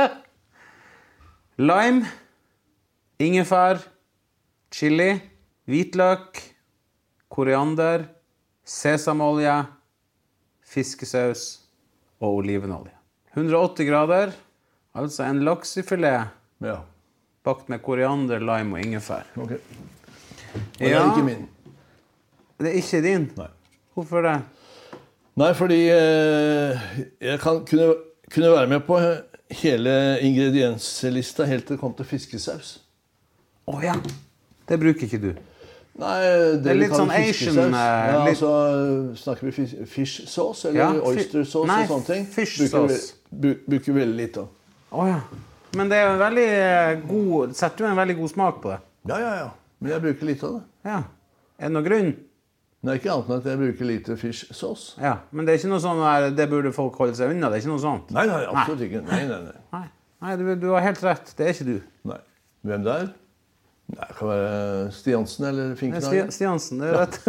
Lime, ingefær, chili, hvitløk, koriander, sesamolje, fiskesaus og olivenolje. hundre og åtti grader, altså en laksefilet Ja, bakt med koriander, lime og ingefær. ok. Og det er Ja. ikke min. Det er ikke din? Nei. Hvorfor det? Nei, fordi eh, jeg kan, kunne, kunne være med på hele ingredienslista helt til det kom til fiskesaus. Åja, det bruker ikke du. Nei, det, Det er vi litt kaller sånn Asian, fiskesaus. eh, Ja, litt- altså, snakker vi fish, fish sauce eller Ja, fi- oyster sauce Nei, og sånne ting? fish bruker, sauce. vi- bru- bruker veldig lite av. Åja. Men det er en veldig god, setter du en veldig god smak på det? Ja, ja, ja. Men jeg bruker litt av det. Ja. Er det noe grunn? Det er ikke annet enn at jeg bruker lite fish sauce. Ja, men det er ikke noe sånn der, det burde folk holde seg unna, det er ikke noe sånt? Nei, nei, absolutt nei. ikke. Nei, nei, nei. Nei, nei du, du har helt rett, det er ikke du. Nei. Hvem det er? Det kan være Stiansen eller Finknagen. Stiansen, det er rett.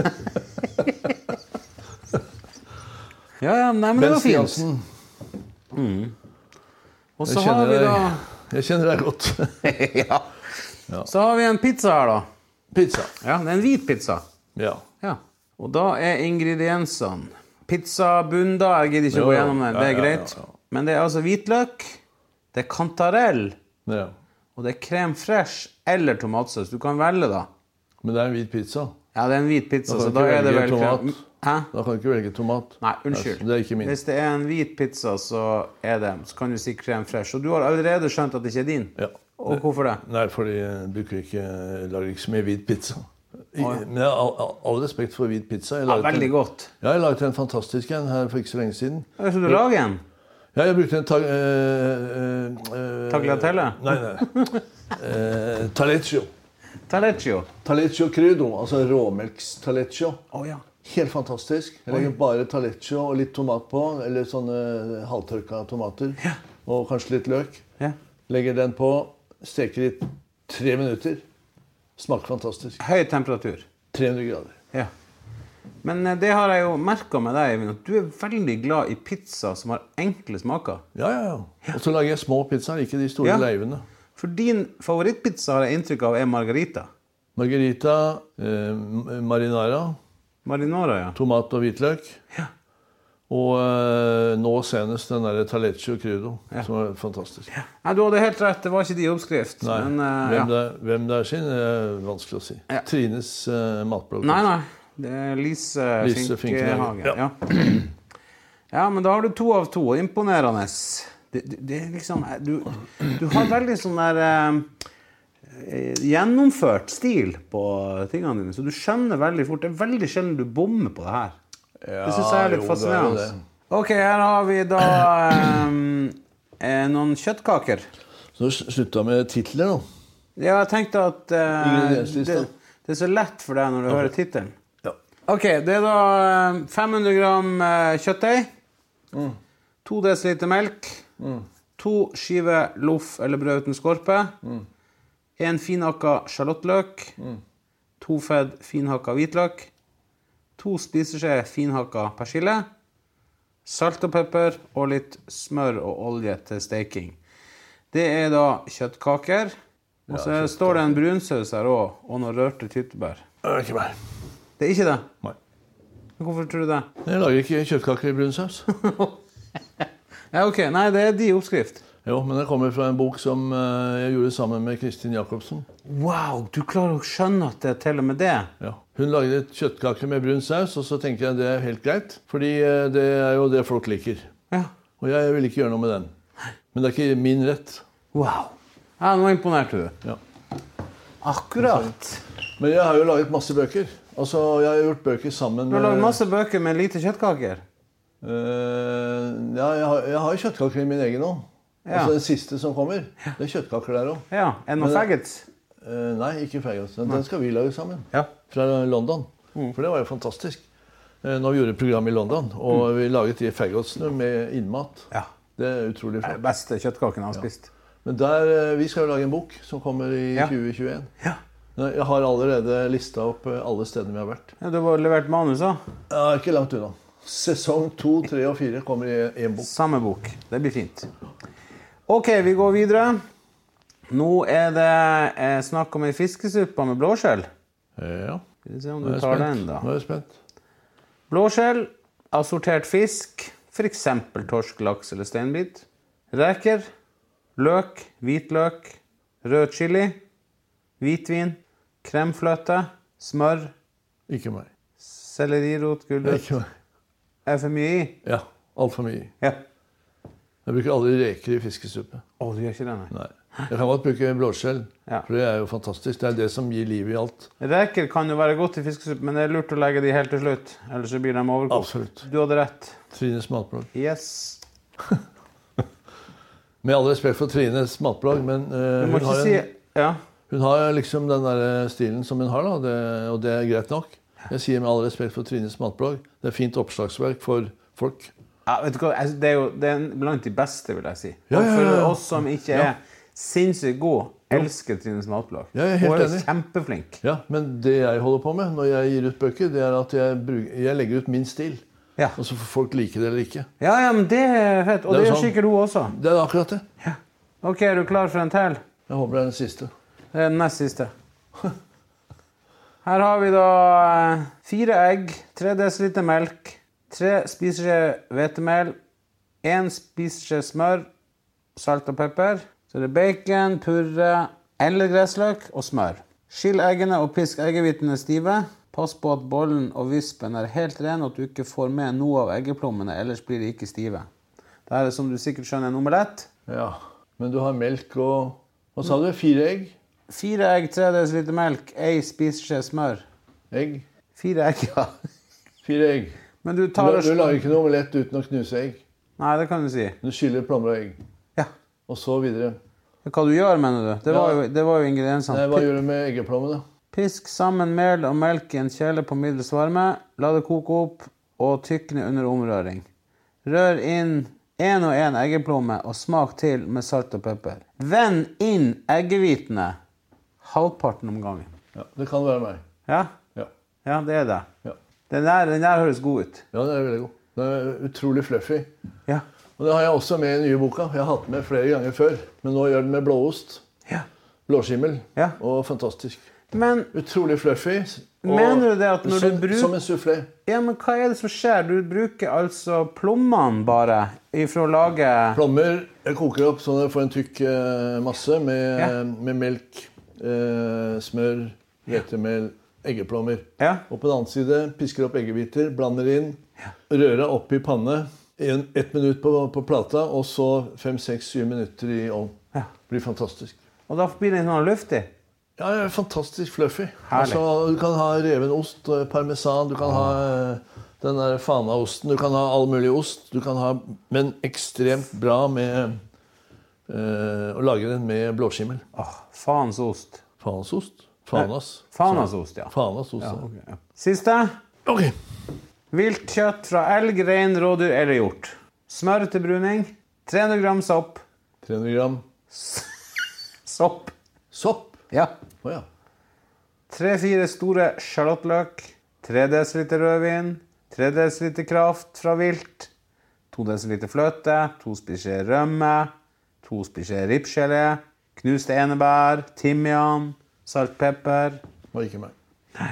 ja, ja, nei, men det var fint. Stiansen. Mm. Og så har vi da... Jeg kjenner deg godt. ja. ja. Så har vi en pizza her da. Pizza. Ja, det er en hvit pizza. Ja. Ja. Og da er ingrediensene. Pizza bunda, jeg gidder ikke å gå gjennom den, det er greit. Ja, ja, ja. Men det er altså hvitløk, det er kantarell, ja. og det er crème fraîche eller tomatsaus. Du kan velge da. Men det er en hvit pizza. Ja, det er en hvit pizza, så da er det vel... Tomat. Hæ? Da kan du ikke velge tomat. Nei, unnskyld. Det er ikke min. Hvis det er en hvit pizza, så er det, så kan du si crème fraîche. Og du har allerede skjønt at det ikke er din? Ja. Og hvorfor det? Nei, fordi du ikke, lager ikke så mye hvit pizza. I, oh, ja. Men jeg har all, all respekt for hvit pizza. Ja, veldig en, godt. Ja, jeg laget en fantastisk en her for ikke så lenge siden. Ja, så du lager en? Ja, jeg brukte en tag... Uh, uh, Tagliatelle? Nei, nei. uh, Taleggio. Taleggio? Taleggio crudo, altså råmelks taleggio. Å oh, ja. Helt fantastisk. Jeg legger bare taleggio og litt tomat på, eller sånne halvtørka tomater. Ja. Og kanskje litt løk. Ja. Legger den på, steker i tre minutter. Smaker fantastisk. Høy temperatur? tre hundre grader. Ja. Men det har jeg jo merket med deg, Eivind, at du er veldig glad i pizza som har enkle smaker. Ja, ja, ja. Og så lager jeg små pizzaer, ikke de store ja. leivene. For din favorittpizza har jeg inntrykk av er margarita. Margarita, eh, marinara. Marinara, ja. Tomat og hvitløk. Ja. Og øh, nå senest den der Taleggio crudo, ja. som er fantastisk. Ja. Nei, du hadde helt rett, det var ikke de oppskrift. Nei, men, uh, hvem, ja. det er, hvem det er sin er vanskelig å si. Ja. Trines uh, matblogg. Nei, nei, det er Lise, Lise Finkehagen. Ja. Ja. ja, men da har du to av to, imponerende. Det, det, det er liksom, du, du har veldig sånn der uh, gjennomført stil på tingene dine, så du skjønner veldig fort. Det er veldig sjelden du bommer på det her. Ja, det synes jeg er litt jo, fascinerende. Det er det. Ok, her har vi da um, eh, noen kjøttkaker. Så slutta med titler nå. Ja, jeg tenkte at uh, det, det er så lett for deg når du okay. hører titelen. Ja. Ok, det er da fem hundre gram uh, kjøttdeig, mm. to desiliter melk, mm. to skiver loff eller brød uten skorpe, mm. en finhakka charlotteløk, mm. to fedd finhakka hvitløk, to spiseskjeer finhakka persille, salt og pepper og litt smør og olje til steking. Det er da kjøttkaker. Og så ja, står det en brunsaus her også, og noen rørte tyttebær. Det er ikke meg. Det er ikke det? Nei. Hvorfor tror du det? Jeg lager ikke kjøttkaker i brunsaus. ja, ok. Nei, det er de oppskrift. Jo, men det kommer fra en bok som jeg gjorde sammen med Kristin Jacobsen. Wow, du klarer å skjønne at det er til og med det. Ja. Hun lagde et kjøttkaker med brun saus, og så tenker jeg det er helt greit. Fordi det er jo det folk liker. Ja. Og jeg vil ikke gjøre noe med den. Men det er ikke min rett. Wow. Ja, nå imponerte du. Ja. Akkurat. Men jeg har jo laget masse bøker. Altså, jeg har gjort bøker sammen med... Du har laget masse bøker med lite kjøttkaker? Uh, ja, jeg har, jeg har kjøttkaker i min egen nå. Ja. Altså den siste som kommer, det er kjøttkaker der også. Ja, en og faggots? Uh, nei, ikke faggots. Den skal vi lage sammen. Ja. Fra London. Mm. For det var jo fantastisk. Uh, når vi gjorde et program i London, og mm. vi laget de faggotsene med innmat. Ja. Det er utrolig flott. Det er beste kjøttkakene jeg har spist. Ja. Men der, uh, vi skal jo lage en bok som kommer i ja. tjue tjueen. Ja. Jeg har allerede listet opp alle stedene vi har vært. Ja, du har levert manus da? Ja, ikke langt unna. Sesong to, tre og fire kommer i en bok. Samme bok. Det blir fint. Ok, vi går videre. Nå er det eh, snakk om en fiskesuppa med blåskjell. Ja. Skal vi se om du tar den da. Nå er jeg spent. Blåskjell, assortert fisk, for eksempel torsk, laks eller steinbit. Reker, løk, hvitløk, rød chili, hvitvin, kremfløte, smør. Ikke meg. Sellerirot, gulrøtt. Ikke meg. Er det for mye i? Ja, alt for mye i. Ja. Jeg bruker aldri reker i fiskesuppe. Å, du gjør ikke det, nei? Nei. Jeg kan godt bruke blåskjell, ja. for det er jo fantastisk. Det er det som gir liv i alt. Reker kan jo være godt i fiskesuppe, men det er lurt å legge de helt til slutt, ellers så blir de overkokt. Absolutt. Du hadde rett. Trines matblogg. Yes. Med all respekt for Trines matblogg, men uh, Du må hun, ikke har si... en, Ja. hun har liksom den der stilen som hun har, da, det, og det er greit nok. Jeg sier med all respekt for Trines matblogg, det er fint oppslagsverk for folk. Ja, vet du hva, altså, det er jo det er blant de beste, vil jeg si. Ja, ja, ja, ja. Og for oss som ikke er Ja. sinnssykt god, elsker Trines matblogg. Ja, jeg er helt Hun er enig. jo kjempeflink. Ja, men det jeg holder på med når jeg gir ut bøker, det er at jeg, bruker, jeg legger ut min stil. Ja. Og så får folk like det eller ikke. Ja, ja, men det er fett. Og Det er det jo gjør sånn. sikkert hun også. Det er akkurat det. Ja. Ok, er du klar for en til? Jeg håper det er den siste. Det er den nest siste. Her har vi da eh, fire egg, tre desiliter melk, tre spiseskje hvetemel, en spiseskje smør, salt og pepper. Så det er bacon, purre, eller gressløk og smør. Skill eggene og pisk eggehvitene stive. Pass på at bollen og vispen er helt ren, og at du ikke får med noe av eggeplommene, ellers blir de ikke stive. Det er som du sikkert skjønner en omelett. Ja, men du har melk og... Hva sa du? Fire egg? Fire egg, tre desiliter melk, ei spiseskje smør. Egg? Fire egg, ja. Fire egg. Men du Du, tar og... du lager ikke noe omelett uten å knuse egg. Nei, det kan du si. Du skyller plommer og egg. Ja. Og så videre. Hva du gjør, mener du? Det var jo, det var jo ingrediensene. Nei, hva gjør du med eggeplommene? Pisk sammen mel og melk i en kjele på middels varme. La det koke opp og tykne under omrøring. Rør inn en og en eggeplomme og smak til med salt og pepper. Vend inn eggehvitene halvparten om gangen. Ja, det kan være meg. Ja? Ja. Ja, det er det. Ja. Den der, den der høres god ut. Ja, det er veldig god. Den er utrolig fluffy. Ja. Og det har jeg også med i den nye boka. Jeg har hatt med flere ganger før. Men nå gjør den med blåost. Ja. Blåskimmel. Ja. Og fantastisk. Men Utrolig fluffy. Og mener du det at når som, du bruker... Som en soufflé. Ja, men hva er det som skjer? Du bruker altså plommene bare for å lage... Plommer, jeg koker opp sånn at jeg får en tykk eh, masse med, Ja. med melk, eh, smør, hvetemel, eggeplommer. Ja. Og på den andre side pisker opp eggehviter, blander inn, rører opp i panne, en, ett minutt på, på plata, og så fem, seks, syv minutter i ovn. Ja. Det blir fantastisk. Og da blir det sånn luftig. Ja, det er fantastisk fluffy. Herlig. Altså, du kan ha reven ost, parmesan, du kan ha eh, den der fana-osten, du kan ha all mulig ost, du kan ha, men ekstremt bra med eh, å lage den med blåskimmel. Åh, faens ost. Fanas ost? Fanas. Fanas ost, ja. Fanas ost, Ja, ja. ok, ja. Siste. Ok. Vilt kjøtt fra elg, rein, rådyr eller hjort. Smør til bruning. tre hundre gram sopp. tre hundre gram. Sopp. Sopp? Ja. Åja. tre-fire store sjalottløk. tre desiliter rødvin. tre desiliter kraft fra vilt. to desiliter fløte. to spiseskjeer rømme. to spiseskjeer ripsgelé. Knuste enebær. Timian. Salt, pepper. Var ikke meg. Nei.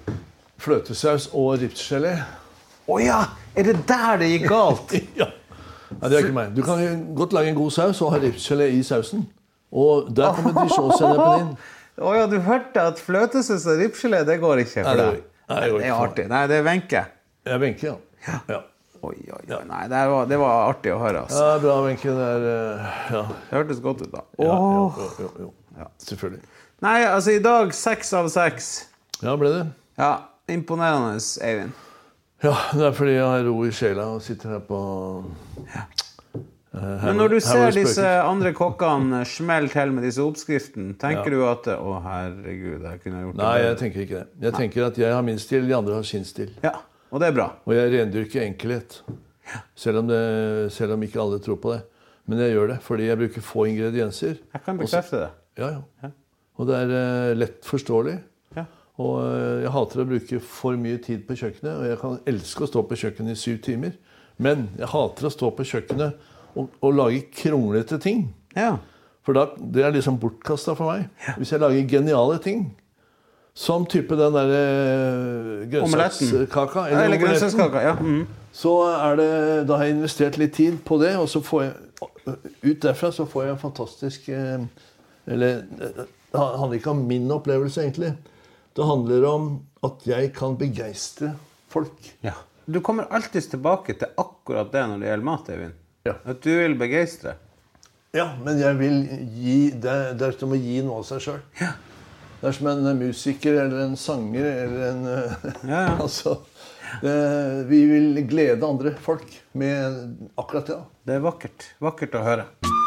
Fløtesaus og ripsgelé. Åja! Er det der det gikk galt? Ja. Nei, det er ikke meg. Du kan jo godt lage en god saus og ha ripsgelé i sausen. Og der kommer dijon-sennepen inn. Åja, du hørte at fløtesaus og ripsgelé, det går ikke for Nei, det deg. går ikke. Nei, det går Det er ikke for artig. Nei, det er Wenche. Jeg er Wenche, ja. ja. Oi, oi, oi. Nei, det var, det var artig å høre, altså. Ja, bra, Wenche. Det er uh, ja. Det hørtes godt ut, da. Ja, Åh. jo, jo, jo. Ja, selvfølgelig. Nei, altså, i dag seks av seks. Ja, ble det? Ja, imponerende, Eivind. Ja, det er fordi jeg har ro i sjela og sitter her på... Ja. Uh, her, Men når du her ser hvor det disse spøker. andre kokkene smelle til med disse oppskriften, tenker Ja. du at å herregud, jeg kunne gjort det Nei, jeg bedre? tenker ikke det. Jeg tenker at jeg har min stil, de andre har sin stil. Ja, og det er bra. Og jeg rendyrker enkelhet. Selv om, det, selv om ikke alle tror på det. Men jeg gjør det, fordi jeg bruker få ingredienser. Jeg kan bekrefte det. Ja, ja. Og det er uh, lett forståelig. Ja. Og uh, jeg hater å bruke for mye tid på kjøkkenet, og jeg kan elske å stå på kjøkkenet i syv timer. Men jeg hater å stå på kjøkkenet og, og lage kronglete ting. Ja. For da, det er liksom bortkastet for meg. Hvis jeg lager geniale ting, som type den der uh, grønnsakskaka, Eller, eller omeletten, grønnsakskaka, ja. Mm. så er det, da har jeg investert litt tid på det, og så får jeg, ut derfra så får jeg en fantastisk, uh, eller det handler ikke om min opplevelse egentlig. Det handler om at jeg kan begeistre folk. Ja. Du kommer alltid tilbake til akkurat det når det gjelder mat, Eivind. Ja. At du vil begeistre. Ja, men jeg vil gi, det, det er som å gi noe av seg selv. Ja. Det er som en musiker eller en sanger eller en... Ja, ja. altså, det, vi vil glede andre folk med akkurat det. Det er vakkert. Vakkert å høre.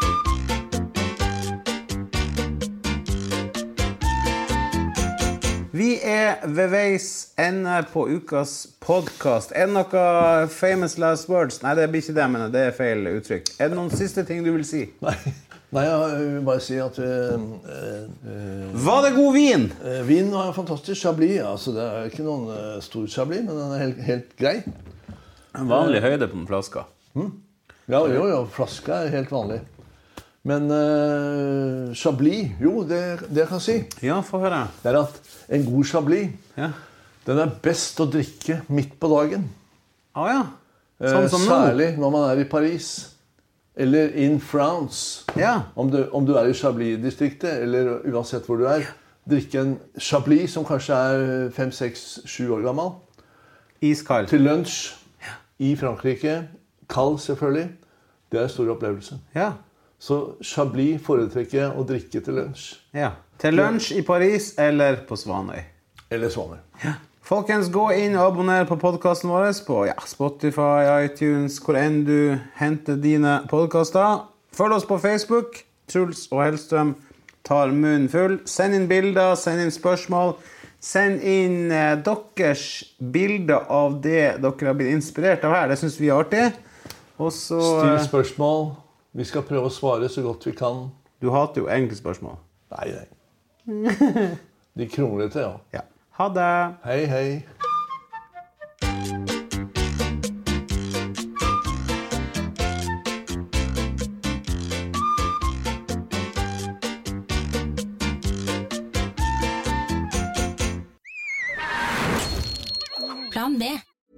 Vi er ved veis ende på ukas podcast. Er det noe famous last words? Nei, det blir ikke det, men det er feil uttrykk. Er det noen siste ting du vil si? Nei, Nei jeg vil bare si at... Uh, uh, Var det god vin? Uh, vin var fantastisk. Chablis, altså det er ikke noen uh, stor Chablis, men den er helt, helt grei. En vanlig uh, høyde på den flaska. Hmm? Ja, jo, jo, flaska er helt vanlig. Men uh, Chablis, jo, det, det jeg kan si. Ja, få høre. Det er at en god Chablis, ja. Den er best å drikke midt på dagen. Ah, ja. Sånn som uh, Særlig når man er i Paris. Eller in France. Ja. Om, du, om du er i Chablis-distriktet, eller uansett hvor du er. Drikke en Chablis som kanskje er fem, seks, sju år gammel. Iskald. Til lunsj ja. I Frankrike. Kald selvfølgelig. Det er en stor opplevelse. Ja. Så Chablis foretrekker jeg å drikke til lunsj. Ja, til lunsj i Paris eller på Svanøy. Eller Svanøy. Ja. Folkens, gå inn og abonner på podcasten vår på ja, Spotify, iTunes, hvor enn du henter dine podcaster. Følg oss på Facebook. Truls og Hellstrøm tar munnen full. Send inn bilder, send inn spørsmål. Send inn eh, deres bilder av det dere har blitt inspirert av her. Det synes vi er artig. Også, Still spørsmål. Vi skal prøve å svare så godt vi kan. Du hater jo enkle spørsmål. Nei, nei. De kronglete, ja. Ja. Ha det. Hei, hei. Plan B.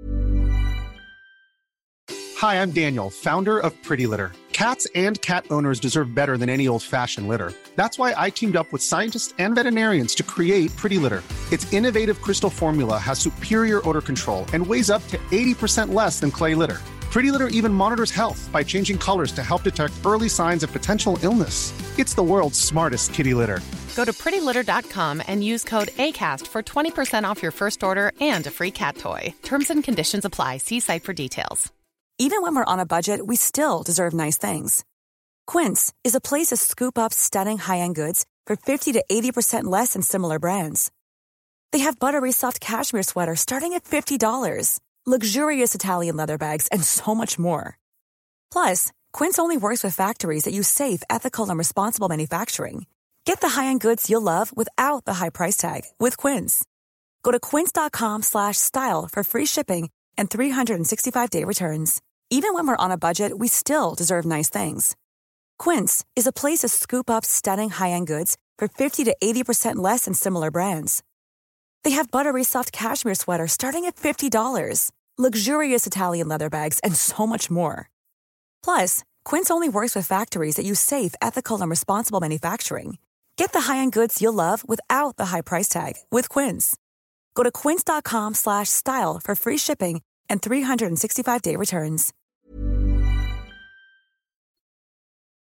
Hi, I'm Daniel, founder of Pretty Litter. Cats and cat owners deserve better than any old-fashioned litter. That's why I teamed up with scientists and veterinarians to create Pretty Litter. Its innovative crystal formula has superior odor control and weighs up to eighty percent less than clay litter. Pretty Litter even monitors health by changing colors to help detect early signs of potential illness. It's the world's smartest kitty litter. Go to pretty litter dot com and use code ACAST for twenty percent off your first order and a free cat toy. Terms and conditions apply. See site for details. Even when we're on a budget, we still deserve nice things. Quince is a place to scoop up stunning high-end goods for fifty to eighty percent less than similar brands. They have buttery soft cashmere sweaters starting at fifty dollars, luxurious Italian leather bags, and so much more. Plus, Quince only works with factories that use safe, ethical, and responsible manufacturing. Get the high-end goods you'll love without the high price tag with Quince. Go to quince.com slash style for free shipping and three sixty-five day returns. Even when we're on a budget, we still deserve nice things. Quince is a place to scoop up stunning high-end goods for fifty to eighty percent less than similar brands. They have buttery soft cashmere sweaters starting at fifty dollars, luxurious Italian leather bags, and so much more. Plus, Quince only works with factories that use safe, ethical, and responsible manufacturing. Get the high-end goods you'll love without the high price tag with Quince. Go to quince.com slash style for free shipping and three sixty-five day returns.